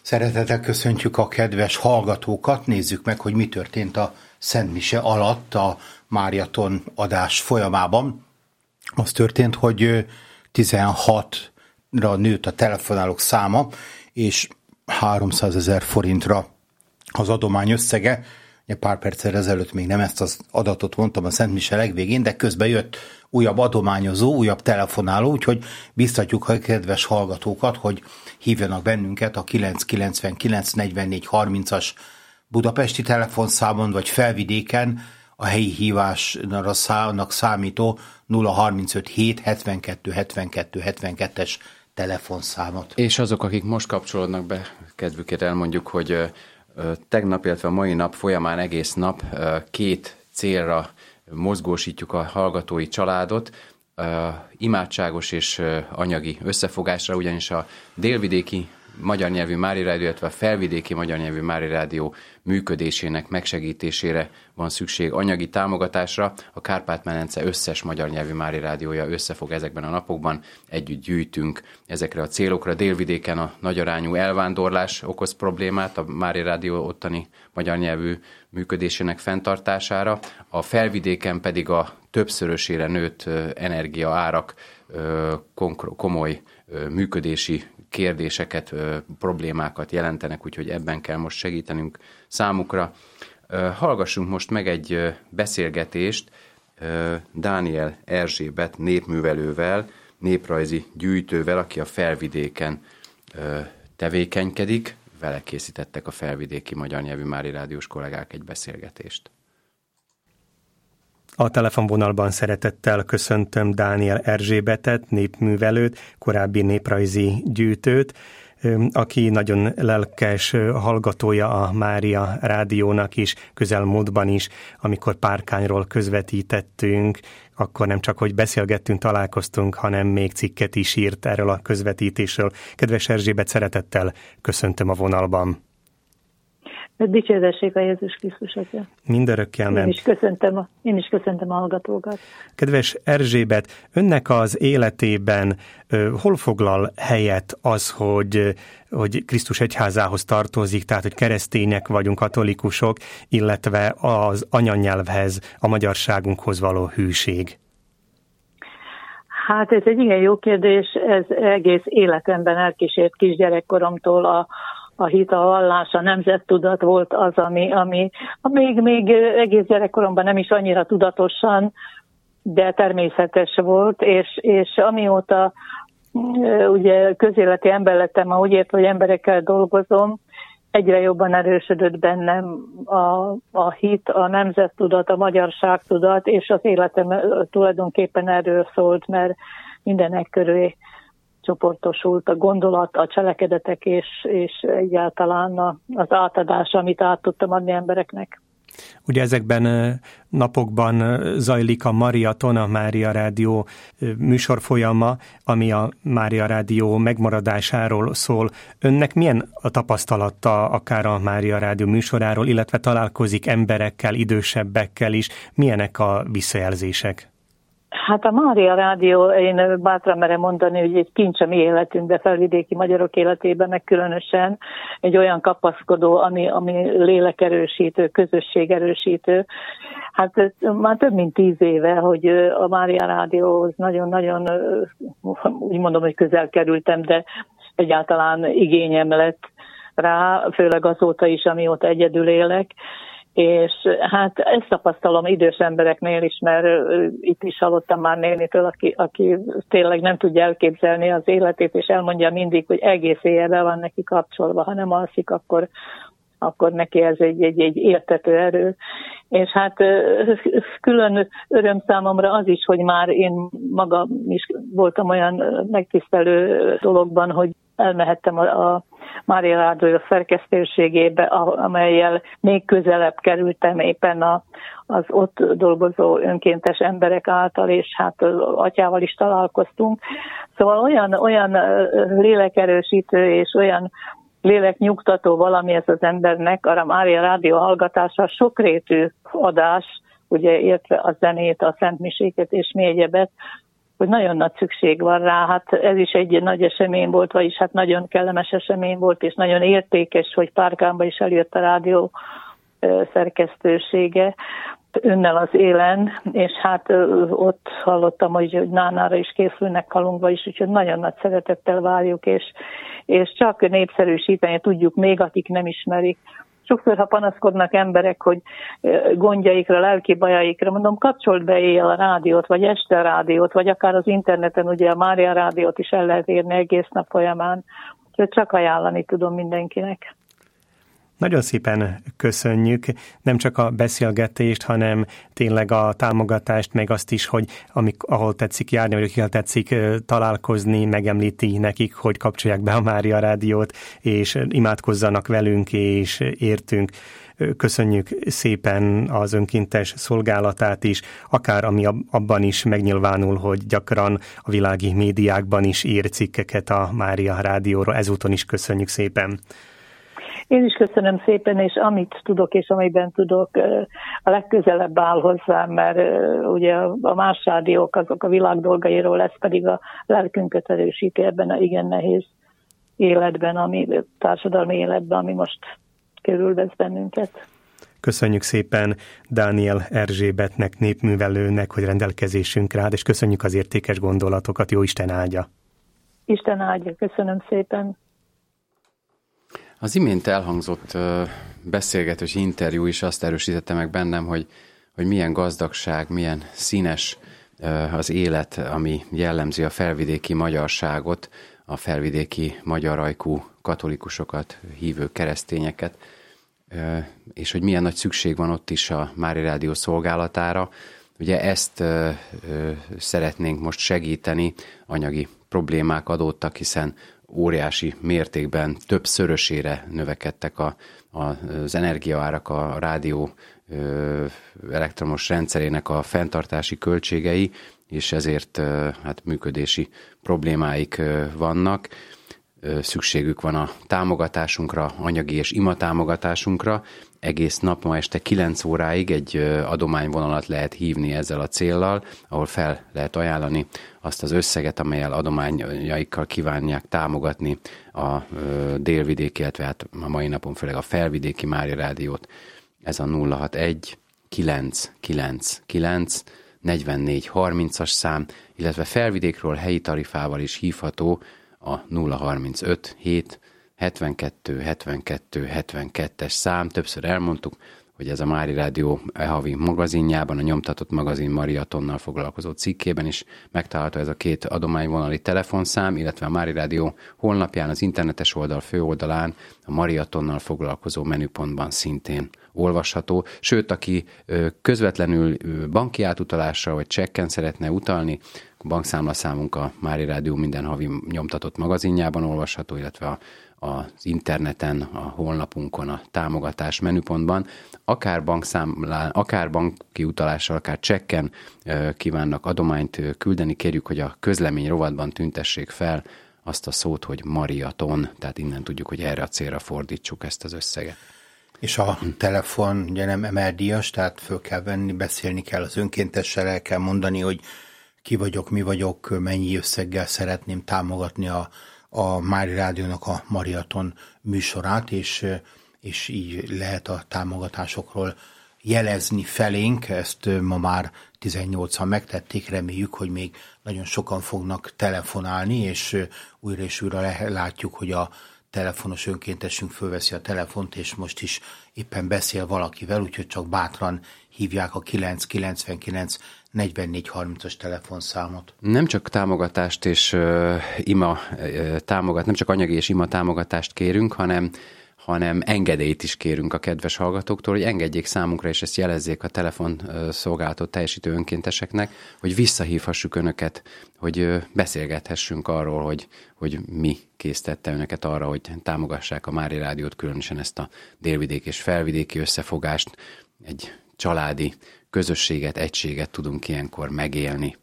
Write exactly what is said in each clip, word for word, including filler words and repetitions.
Szeretettel köszöntjük a kedves hallgatókat, nézzük meg, hogy mi történt a Szent Mise alatt a Máriaton adás folyamában. Az történt, hogy tizenhatra nőtt a telefonálók száma, és háromszázezer forintra az adomány összege. Pár perccel ezelőtt még nem ezt az adatot mondtam a Szent Mise legvégén, de közben jött újabb adományozó, újabb telefonáló, úgyhogy biztatjuk a kedves hallgatókat, hogy hívjanak bennünket a kilenc kilencvenkilenc negyvennégy harmincas budapesti telefonszámon, vagy Felvidéken a helyi hívásnak számító nulla harmincöt hét hetvenkettő hetvenkettő hetvenkettes telefonszámot. És azok, akik most kapcsolódnak be, kedvükért elmondjuk, hogy tegnap, illetve a mai nap folyamán egész nap két célra mozgósítjuk a hallgatói családot, imádságos és anyagi összefogásra, ugyanis a délvidéki magyar nyelvű Mária Rádió, illetve a felvidéki magyar nyelvű Mária Rádió működésének megsegítésére van szükség anyagi támogatásra. A Kárpát-medence összes magyar nyelvű Mária Rádiója összefog ezekben a napokban, együtt gyűjtünk ezekre a célokra. Délvidéken a nagyarányú elvándorlás okoz problémát a Mária Rádió ottani magyar nyelvű működésének fenntartására, a felvidéken pedig a többszörösére nőtt energiaárak komoly működési kérdéseket, problémákat jelentenek, úgyhogy ebben kell most segítenünk számukra. Hallgassunk most meg egy beszélgetést Dániel Erzsébet népművelővel, néprajzi gyűjtővel, aki a Felvidéken tevékenykedik. Vele készítettek a felvidéki magyar nyelvű Mária Rádiós kollégák egy beszélgetést. A telefonvonalban szeretettel köszöntöm Dániel Erzsébetet, népművelőt, korábbi néprajzi gyűjtőt, aki nagyon lelkes hallgatója a Mária Rádiónak is, közelmúltban is, amikor Párkányról közvetítettünk, akkor nem csak, hogy beszélgettünk, találkoztunk, hanem még cikket is írt erről a közvetítésről. Kedves Erzsébet, szeretettel köszöntöm a vonalban. Dicsértessék a Jézus Krisztus Atya. Mindörökké amen. Én is köszöntöm a, én is köszöntöm a hallgatókat. Kedves Erzsébet, önnek az életében ö, hol foglal helyet az, hogy, hogy Krisztus egyházához tartozik, tehát hogy keresztények vagyunk, katolikusok, illetve az anyanyelvhez, a magyarságunkhoz való hűség? Hát ez egy igen jó kérdés, ez egész életemben elkísért kisgyerekkoromtól a A hit, a vallás, a nemzettudat volt az, ami, ami még, még egész gyerekkoromban nem is annyira tudatosan, de természetes volt, és, és amióta ugye közéleti ember lettem, ahogy ért, hogy emberekkel dolgozom, egyre jobban erősödött bennem a, a hit, a nemzettudat, a magyarságtudat, és az életem tulajdonképpen erről szólt, mert mindenek körül csoportosult a gondolat, a cselekedetek és, és egyáltalán az átadás, amit át tudtam adni embereknek. Ugye ezekben napokban zajlik a Mariaton, a Mária Rádió műsorfolyama, ami a Mária Rádió megmaradásáról szól. Önnek milyen a tapasztalata akár a Mária Rádió műsoráról, illetve találkozik emberekkel, idősebbekkel is? Milyenek a visszajelzések? Hát a Mária Rádió, én bátran merem mondani, hogy egy kincs a mi életünkben, felvidéki magyarok életében, meg különösen egy olyan kapaszkodó, ami, ami lélekerősítő, közösségerősítő. Hát már több mint tíz éve, hogy a Mária Rádióhoz nagyon-nagyon, úgy mondom, hogy közel kerültem, de egyáltalán igényem lett rá, főleg azóta is, amióta egyedül élek. És hát ezt tapasztalom idős embereknél is, mert itt is hallottam már nénitől, aki, aki tényleg nem tudja elképzelni az életét, és elmondja mindig, hogy egész éjjel be van neki kapcsolva, ha nem alszik, akkor, akkor neki ez egy, egy, egy értető erő. És hát külön öröm számomra az is, hogy már én magam is voltam olyan megtisztelő dologban, hogy elmehettem a, a Mária Rádió szerkesztőségébe, amellyel még közelebb kerültem éppen a, az ott dolgozó önkéntes emberek által, és hát az atyával is találkoztunk. Szóval olyan, olyan lélekerősítő és olyan léleknyugtató valami ez az embernek, a Mária Rádió hallgatása, sokrétű adás, ugye értve a zenét, a szentmiséket és mi egyebet, hogy nagyon nagy szükség van rá. Hát ez is egy nagy esemény volt, vagyis hát nagyon kellemes esemény volt, és nagyon értékes, hogy Párkánba is eljött a rádió szerkesztősége önnel az élen, és hát ott hallottam, hogy Nánára is készülnek Kalungba is, úgyhogy nagyon nagy szeretettel várjuk, és, és csak népszerűsíteni tudjuk még, akik nem ismerik. Sokszor, ha panaszkodnak emberek, hogy gondjaikra, lelki bajaikra, mondom, kapcsolt be éjjel a rádiót, vagy este a rádiót, vagy akár az interneten, ugye a Mária rádiót is el lehet érni egész nap folyamán, úgyhogy csak ajánlani tudom mindenkinek. Nagyon szépen köszönjük nem csak a beszélgetést, hanem tényleg a támogatást, meg azt is, hogy amik, ahol tetszik járni, vagy akikkel tetszik találkozni, megemlíti nekik, hogy kapcsolják be a Mária rádiót, és imádkozzanak velünk, és értünk. Köszönjük szépen az önkéntes szolgálatát is, akár ami abban is megnyilvánul, hogy gyakran a világi médiákban is ír cikkeket a Mária rádióról. Ezúton is köszönjük szépen. Én is köszönöm szépen, és amit tudok, és amiben tudok, a legközelebb áll hozzám, mert ugye a más rádiók azok a világ dolgairól, lesz pedig a lelkünket erősíti ebben a igen nehéz életben, ami, társadalmi életben, ami most körülvesz bennünket. Köszönjük szépen Dániel Erzsébetnek, népművelőnek, hogy rendelkezésünkre áll, és köszönjük az értékes gondolatokat, jó Isten áldja! Isten áldja, köszönöm szépen! Az imént elhangzott beszélgetős interjú is azt erősítette meg bennem, hogy, hogy milyen gazdagság, milyen színes az élet, ami jellemzi a felvidéki magyarságot, a felvidéki magyarajkú katolikusokat, hívő keresztényeket, és hogy milyen nagy szükség van ott is a Mária Rádió szolgálatára. Ugye ezt szeretnénk most segíteni, anyagi problémák adódtak, hiszen óriási mértékben többszörösére növekedtek a, a, az energiaárak, a rádió ö, elektromos rendszerének a fenntartási költségei, és ezért ö, hát működési problémáik ö, vannak. Ö, szükségük van a támogatásunkra, anyagi és ima támogatásunkra. Egész nap ma este kilenc óráig egy adományvonalat lehet hívni ezzel a céllal, ahol fel lehet ajánlani azt az összeget, amellyel adományaikkal kívánják támogatni a délvidéki, illetve hát a mai napon főleg a felvidéki Mária Rádiót. Ez a nulla hatvanegy kilenc kilenc kilenc negyvennégy harmincas szám, illetve felvidékről helyi tarifával is hívható a nulla harmincöt hét hetvenkettő hetvenkettő hetvenkettes szám. Többször elmondtuk, hogy ez a Mária Rádió havi magazinjában, a nyomtatott magazin Mariatonnal foglalkozó cikkében is megtalálható ez a két adományvonali telefonszám, illetve a Mária Rádió honlapján, az internetes oldal főoldalán a Mariatonnal foglalkozó menüpontban szintén olvasható. Sőt, aki közvetlenül banki átutalásra vagy csekken szeretne utalni, a bankszámlaszámunk a Mária Rádió minden havi nyomtatott magazinjában olvasható, illetve a az interneten, a honlapunkon, a támogatás menüpontban, akár bankszámlán, akár banki utalással, akár csekken kívánnak adományt küldeni, kérjük, hogy a közlemény rovatban tüntessék fel azt a szót, hogy Mariaton, tehát innen tudjuk, hogy erre a célra fordítsuk ezt az összeget. És a telefon ugye nem emeldíjas, tehát föl kell venni, beszélni kell az önkéntessel, el kell mondani, hogy ki vagyok, mi vagyok, mennyi összeggel szeretném támogatni a a Mária Rádiónak a Mariaton műsorát, és, és így lehet a támogatásokról jelezni felénk. Ezt ma már tizennyolcan megtették, reméljük, hogy még nagyon sokan fognak telefonálni, és újra és újra látjuk, hogy a telefonos önkéntesünk fölveszi a telefont, és most is éppen beszél valakivel, úgyhogy csak bátran hívják a kilenc kilencvenkilenc negyvennégy harmincas telefonszámot. Nem csak támogatást és uh, ima uh, támogat, nem csak anyagi és ima támogatást kérünk, hanem, hanem engedélyt is kérünk a kedves hallgatóktól, hogy engedjék számunkra, és ezt jelezzék a telefonszolgálatot teljesítő önkénteseknek, hogy visszahívhassuk önöket, hogy uh, beszélgethessünk arról, hogy, hogy mi késztette önöket arra, hogy támogassák a Mária Rádiót, különösen ezt a délvidéki és felvidéki összefogást, egy családi közösséget, egységet tudunk ilyenkor megélni.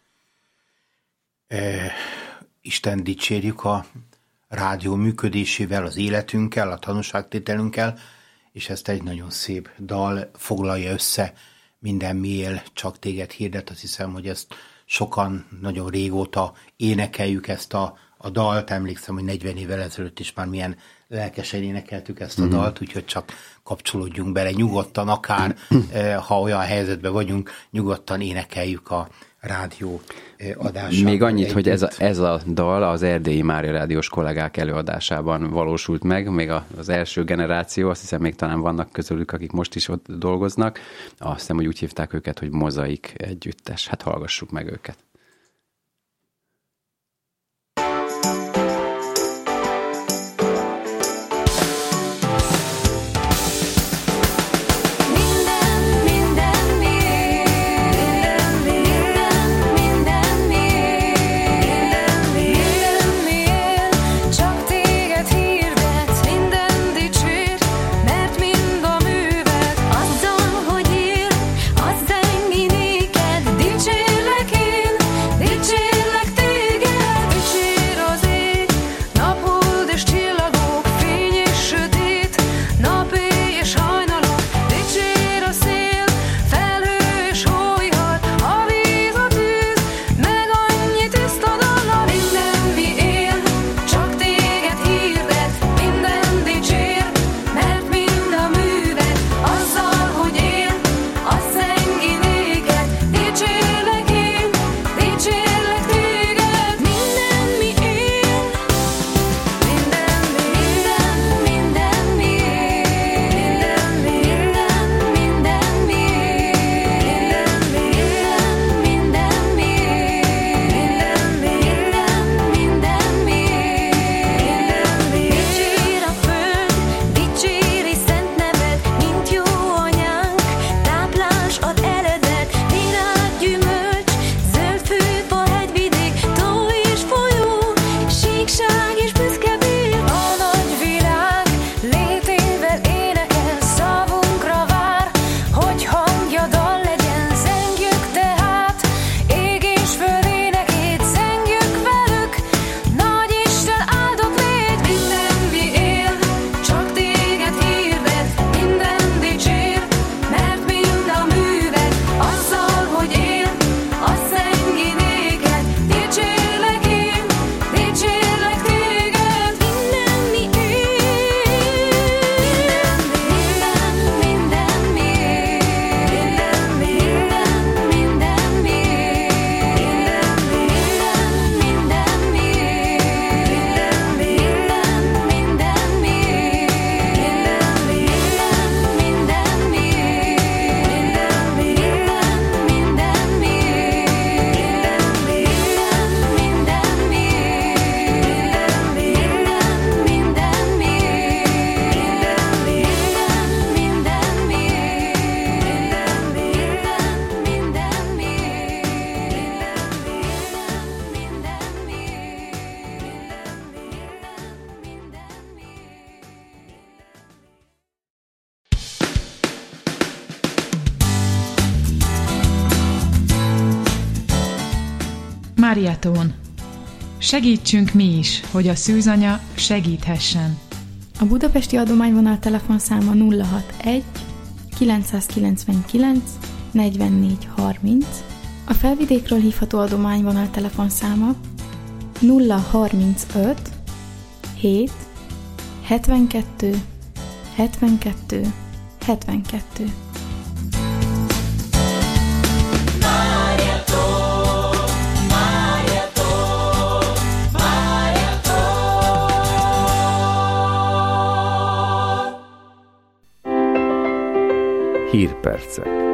E, Isten dicsérjük a rádió működésével, az életünkkel, a tanúságtételünkkel, és ezt egy nagyon szép dal foglalja össze. Minden mi él, csak téged hirdet, azt hiszem, hogy ezt sokan nagyon régóta énekeljük ezt a, a dalt. Emlékszem, hogy negyven évvel ezelőtt is már milyen lelkesen énekeltük ezt a dalt, úgyhogy csak kapcsolódjunk bele nyugodtan, akár ha olyan helyzetben vagyunk, nyugodtan énekeljük a rádió adása. Még annyit, hogy ez a, ez a dal az erdélyi Mária rádiós kollégák előadásában valósult meg, még az első generáció, azt hiszem még talán vannak közülük, akik most is ott dolgoznak, azt hiszem, hogy úgy hívták őket, hogy Mozaik együttes. Hát hallgassuk meg őket. Máriatón. Segítsünk mi is, hogy a szűzanya segíthessen. A budapesti adományvonal telefonszáma nulla hatvanegy kilencszázkilencvenkilenc negyvennégy harminc, a Felvidékről hívható adományvonal telefonszáma nulla harmincöt hét hetvenkettő hetvenkettő hetvenkettő. Hírpercek.